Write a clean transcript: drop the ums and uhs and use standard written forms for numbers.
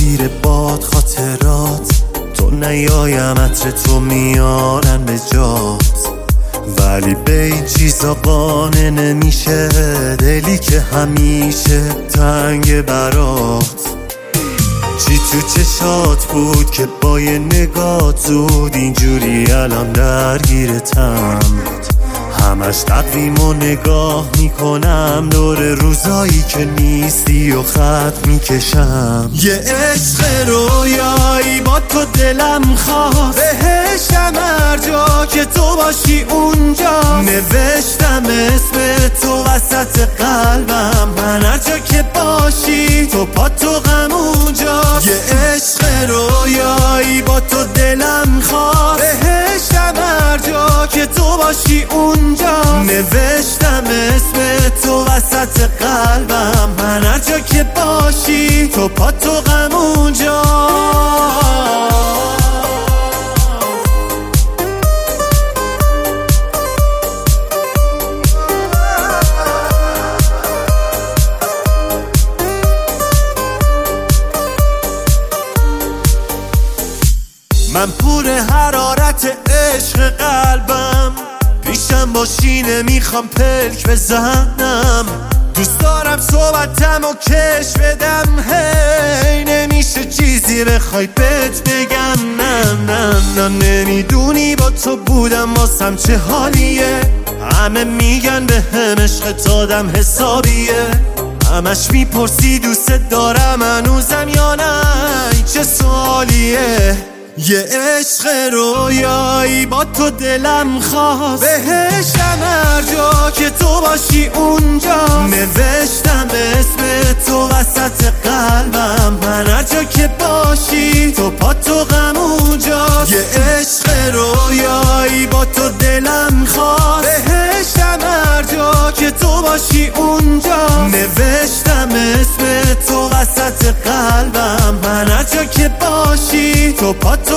میگیره باد خاطرات، تو نیایم عطر تو میارن به جات، ولی به این چیزا قانع نمیشه دلی که همیشه تنگ برات. چی تو چشات بود که با یه نگاه زود اینجوری الان درگیرتم؟ همش تقویم و نگاه میکنم دور روزایی که نیستی و خط میکشم. یه عشق رویایی با تو دلم خواست، بهشم هر جا که تو باشی اونجا. نوشتم اسم تو وسط قلبم، من هر جا که باشی تو پا تو غم اونجا. یه عشق رویایی با تو دلم خواست، بهشم هر جا که تو باشی اونجا. نوشتم اسم تو وسط قلبم، من هر جا که باشی تو پا تو غم اونجا. من پور حرارت عشق قلبم، پیشم باشی نمیخوام پلک بزنم. دوست دارم صحبتم و کش بدم، هی نمیشه چیزی بخوای بهت بگم. نه نمیدونی با تو بودم واسم چه حالیه. همه میگن به هم عشقت آدم حسابیه، همش میپرسی دوست دارم هنوزم یا نه، چه سوالیه. یه عشق رویایی با تو دلم خواست، بهشم هر جا که تو باشی اونجا. نوشتم اسم تو وسط قلبم، من هر جا که باشی تو پا تو غم اونجا. یه عشق رویایی با تو دلم خواست، بهشم هر جا که تو باشی اونجا. نوشتم اسم تو وسط قلبم، من هر جا که باشی تو پا